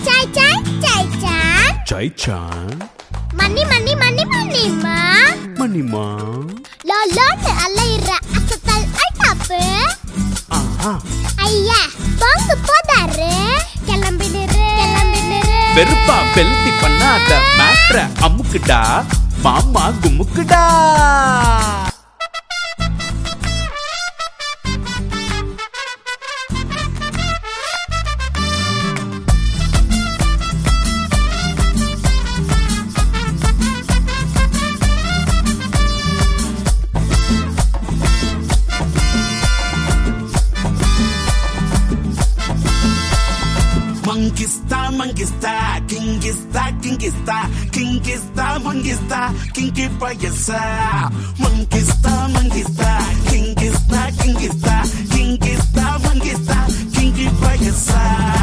Chai chan. Money ma. Money ma. Lolone alaira asatal aitapu. Aha. Ayya, bongu podaru. Kelambiduru. Verupa velti pannada matra amukda. Mama gumukda. Mangista, kingista, kinky payasa. Mangista, kingista, kinky payasa.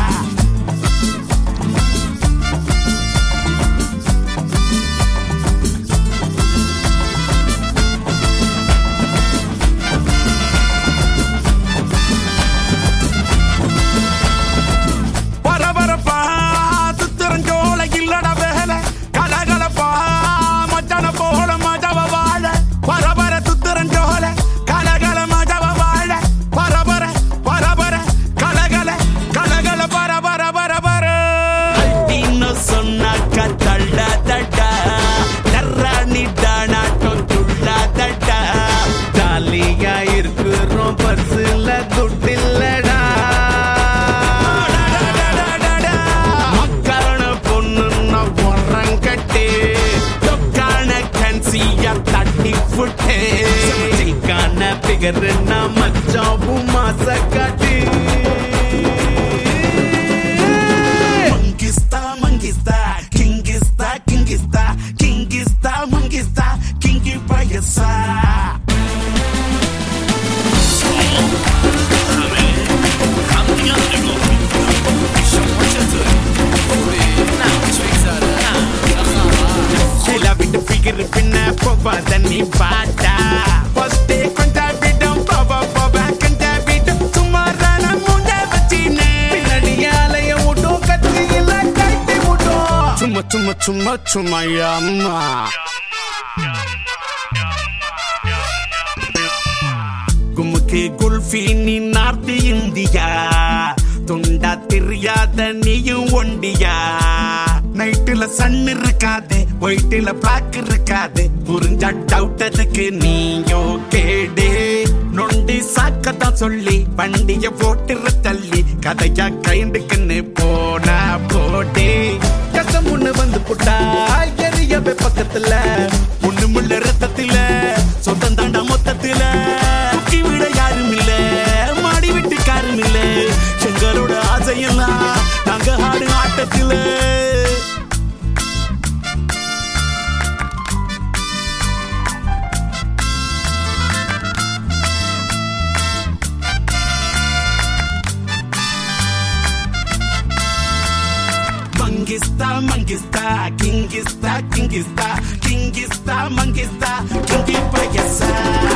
Karna machabu masakati. Mangista, kingista, kinky payasa. Ela vita figure pinna popa dani bata. First day Chuma yamma. Gumke gulfi ni North India. Tunda theriyada neeyum ondiya. Night la sun irukade, white la black irukade. Purinja doubt adukku neeyo kede. Nondi saakada solli vandiya votiru talli. Kadaya kaindukku pona pode. கசமுன்னு வந்து புட்டா எரியவே பக்கத்துல ஒண்ணு முள்ள ரத்தத்துல சொந்தம் தாண்டா மொத்தத்துல தூக்கி விட யாரும் இல்ல மாடி விட்டு காரும் இல்ல எங்களோட ஆசையெல்லாம் நாங்க ஆடு ஆட்டத்துல Mangista, kingista, kinky payasa.